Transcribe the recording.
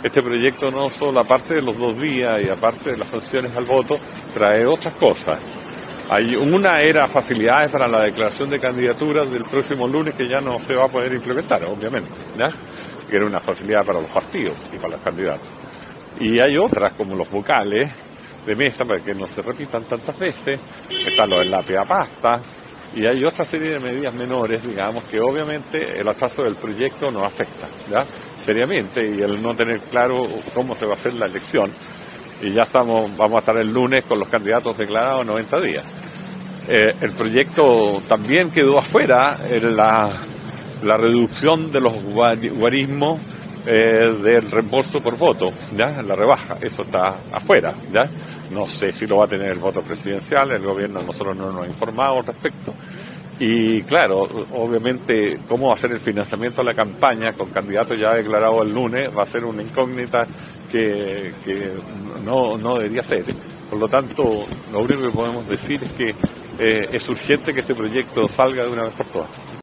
este proyecto no solo, aparte de los 2 días y aparte de las sanciones al voto, trae otras cosas. Una era facilidades para la declaración de candidaturas del próximo lunes, que ya no se va a poder implementar, obviamente, ¿ya? Que era una facilidad para los partidos y para los candidatos. Y hay otras, como los vocales de mesa, para que no se repitan tantas veces, están los enlaces a pasta, y hay otra serie de medidas menores, digamos, que obviamente el atraso del proyecto nos afecta, ¿ya? Seriamente, y el no tener claro cómo se va a hacer la elección. Y ya vamos a estar el lunes con los candidatos declarados 90 días. El proyecto también quedó afuera en la reducción de los guarismos del reembolso por voto, ¿ya? La rebaja, eso está afuera, ¿ya? No sé si lo va a tener el voto presidencial, el gobierno a nosotros no nos ha informado al respecto. Y claro, obviamente, cómo va a ser el financiamiento de la campaña con candidatos ya declarados el lunes va a ser una incógnita que no debería ser. Por lo tanto, lo único que podemos decir es que es urgente que este proyecto salga de una vez por todas.